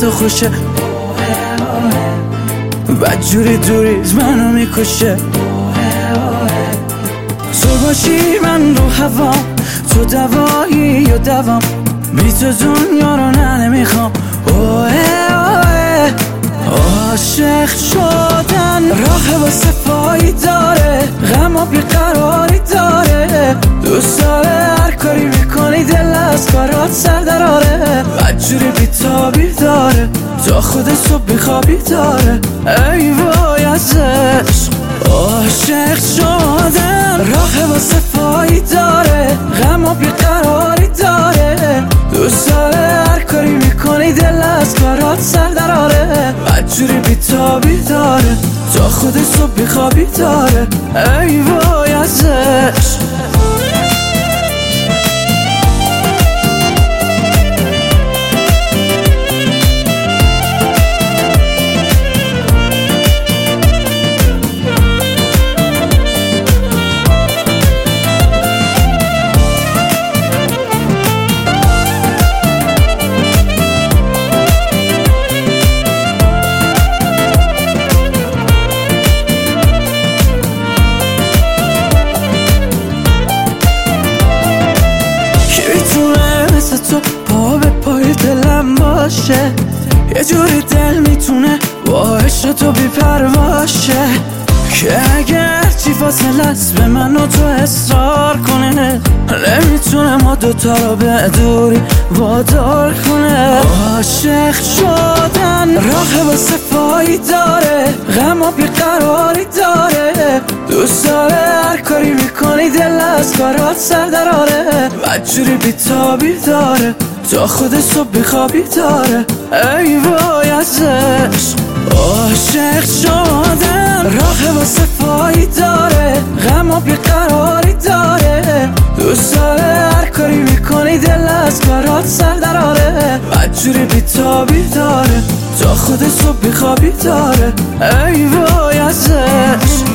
تو خوشه، بدجوری دوریز منو میکشه. تو باشی من رو هوا، تو دوایی یا دوام، بی تو دنیا رو نمیخوام. عاشق شدن راه واسه پایی داره، غم و بیقراری داره. دوست داره هر کاری میکنی دل از کارات سر دراره، بدجوری بیتابی داره تا خود صبح بیخوابی داره. ای وای از عشق عاشق شدن راه واسه پایی داره، غم و بیقراری داره. دوست داره هر کاری میکنی دل از کارات سر دراره، بدجوری بیتابی داره تا خود صبح بیخوابی داره. ای وای از عشق. تو پا به پای دلم باشه، یه جوری دل میتونه با عشق تو بی پرواشه، که اگر چی فاصله است به من و تو اصرار کنه، نمیتونه ما دوتا رو به دوری وادار کنه. عاشق شدن راه واسه پایی داره، غم و بیقراری داره. دوست داره هر کاری میکنی دل از کارات سر دراره، بدجوری بیتابی داره تا خود صبح بیخوابی داره. ای وای از عشق عاشق شدن راه واسه پایی داره، غم و بیقراری داره. دوست داره هر کاری میکنی دل از کارات سر دراره، بدجوری بیتابی داره تا خود صبح بیخوابی داره. ای وای از عشق.